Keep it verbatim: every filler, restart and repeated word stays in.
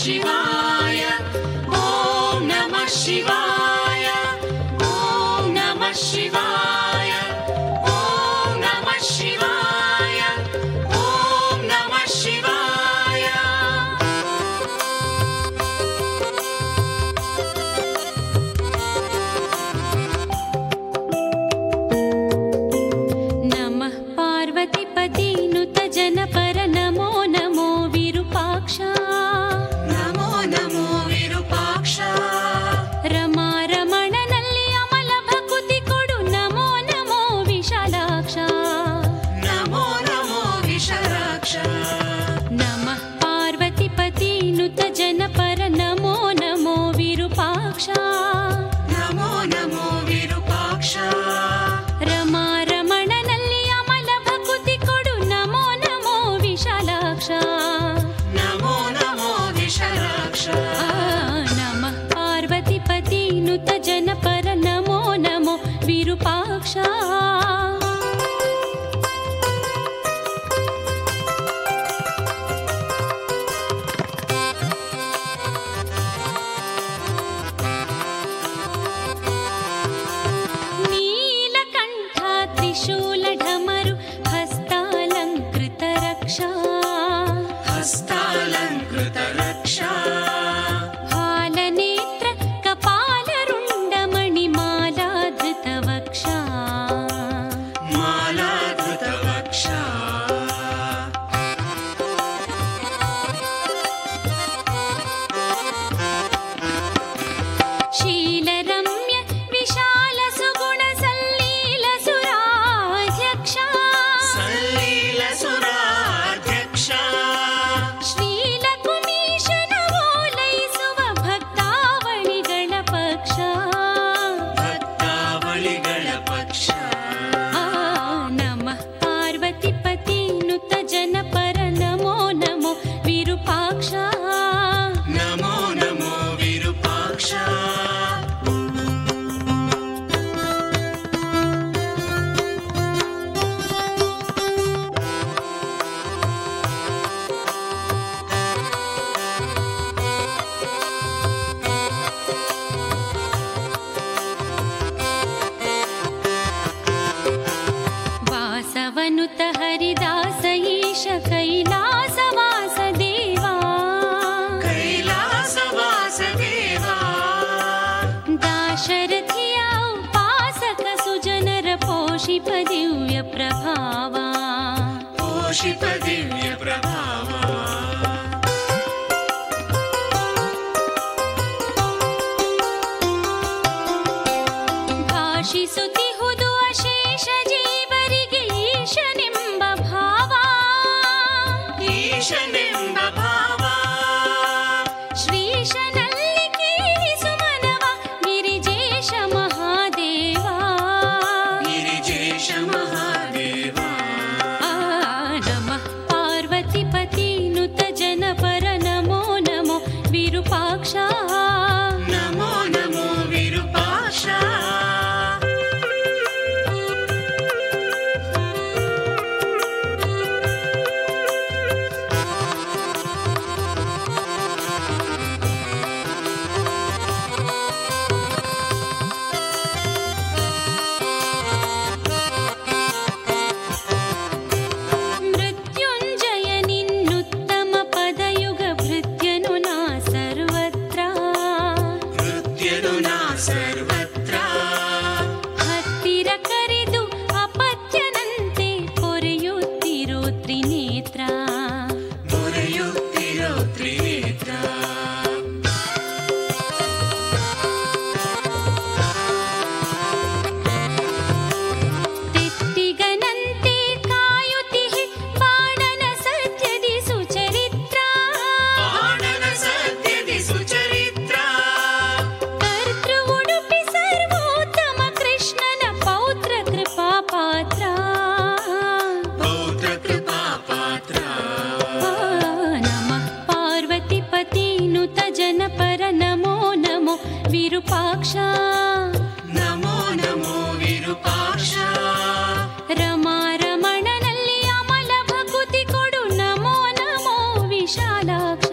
ಶಿವಾಯ ಓಂ ನಮಃ ಶಿವಾಯ ಓಂ ನಮಃ ಶಿವಾಯ ಓಂ ನಮಃ ಶಿವಾಯ ಓಂ ನಮಃ ಶಿವಾಯ. ನಮಃ ಪಾರ್ವತಿಪತಿ ನುತ ಜನಪರ ನಮೋ ನಮೋ ವಿರೂಪಾಕ್ಷ ನಮೋ ನಮೋ ವಿರೂಪಾಕ್ಷ. ರಮಾ ರಮಣನಲ್ಲಿ ಅಮಲ ಭಕುತಿ ಕೊಡು ನಮೋ ನಮೋ ವಿಶಾಲಾಕ್ಷ ನಮೋ ನಮೋ ವಿಶಾಲಾಕ್ಷ. ನಮಃ ಪಾರ್ವತಿಪತಿ ನುತ ಜನಪರ ನಮೋ ನಮೋ ವಿರೂಪಾಕ್ಷ ನಮೋ ನಮೋ ವಿರೂಪಾಕ್ಷ. ರಮಾ ರಮಣನಲ್ಲಿ ಅಮಲ ಭಕುತಿ ಕೊಡು ನಮೋ ನಮೋ ವಿಶಾಲಾಕ್ಷ ನಮೋ ನಮೋ ವಿಶಾಲಾಕ್ಷ. ನಮಃ ಪಾರ್ವತಿಪತಿ ನುತ ಜನಪರ ನಮೋ ನಮೋ ವಿರೂಪಾಕ್ಷ. ನೀಲಕಂಠ ತ್ರಿಶೂಲ ಢಮರು ಹಸ್ತಾಲಂಕೃತ ರಕ್ಷಾ ಹಸ್ತಾಲಂಕೃತ ರಕ್ಷಾ. ಹಾಲನೇತ್ರ ಕಪಾಲರುಂಡ ಮಣಿಮಾಲಾಧೃತ ವಕ್ಷಾ ಮಾಲಾಧೃತ ವಕ್ಷಾ. ಶೀಲರಮ್ಯ ವಿಶಾಲ ಸುಗುಣ ಸಲ್ಲೀಲ ಸುರಾಧ್ಯಕ್ಷ ಸಲ್ಲೀಲ ಸುರಾಧ್ಯಕ್ಷ. ಶ್ರೀಲಕುಮೀಶನ ಓಲೈಸುವ ಭಕ್ತಾವಳಿಗಳ ಪಕ್ಷ ಭಕ್ತಾವಳಿಗಳ ಪಕ್ಷ. ಆ ನಮಃ ಪಾರ್ವತಿಪತಿ ನುತ ಜನಪರ ನಮೋ ನಮೋ ವಿರೂಪಾಕ್ಷ ನಮೋ ನಮೋ ವಿರೂಪಾಕ್ಷ. ವಾಸವನುತ ಹರಿದಾಸ ಈಶ ಕೈಲಾಸ ವಾಸ ದೇವಾ ಕೈಲಾಸ ವಾಸದೇವಾ. ದಾಶರಥಿಯ ಉಪಾಸಕ ಸುಜನರ ಪೋಷಿಪ ದಿವ್ಯ ಪ್ರಭಾವ ಪೋಷಿತ ದಿವ್ಯ ಪ್ರಭಾವ. ಭಾಷಿಸುತ್ತಿಹುದು ಅಶೇಷ ಜೀವರಿಗೆ ಈಶನೆಂಬ ಭಾವ ಈಶನೆಂಬ ಭಾವ. ಶ್ರೀಶನಲ್ಲಿ ಕೀರಿಸು ಮನವ ಗಿರಿಜೇಶ ಮಹಾದೇವ ಗಿರಿಜೇಶ ಮಹಾದೇವ. ಆ ನಮಃ ಪಾರ್ವತಿಪತಿ ನುತ ಜನಪರ ನಮೋ ನಮೋ ವಿರೂಪಾಕ್ಷ ನಮೋ ನಮೋ ವಿರೂಪಾಕ್ಷ. ಮೃತ್ಯುಂಜಯ ನಿನ್ನುತ್ತಮ ಪದಯುಗ ಭೃತ್ಯನು ನಾ ಸರ್ವತ್ರ ನೃತ್ಯನು ನಾ ಸರ್ವತ್ರ. ಹತ್ತಿರ ಕರೆದು ಅಪತ್ಯನಂತೆ ಪೊರೆಯುತ್ತಿರೋ ತ್ರಿನೇತ್ರ ಮೊರೆಯುತ್ತಿರೋ ತ್ರಿನೇತ್ರ. ತೆತ್ತಿಗನಂತೆ ಕಾಯುತ್ತಿಹೆ ಬಾಣನ ಸತ್ಯದಿ ಸುಚರಿತ್ರ ಬಾಣನ ಸತ್ಯದಿ ಸುಚರಿತ್ರ. ಕರ್ತೃ ಉಡುಪಿ ಸರ್ವೋತ್ತಮ ಕೃಷ್ಣನ ಪೌತ್ರ ಕೃಪಾ ಪಾತ್ರ ಪೌತ್ರ ಕೃಪಾ ಪಾತ್ರ. ನಮಃ ಪಾರ್ವತಿಪತಿ ನುತ ಜನಪರ ನಮೋ ನಮೋ ವಿರೂಪಾಕ್ಷ ನಮೋ ನಮೋ ವಿರೂಪಾಕ್ಷ. ರಮಾ ರಮಣನಲ್ಲಿ ಅಮಲ ಭಕುತಿ ಕೊಡು ನಮೋ ನಮೋ ವಿಶಾಲಾಕ್ಷ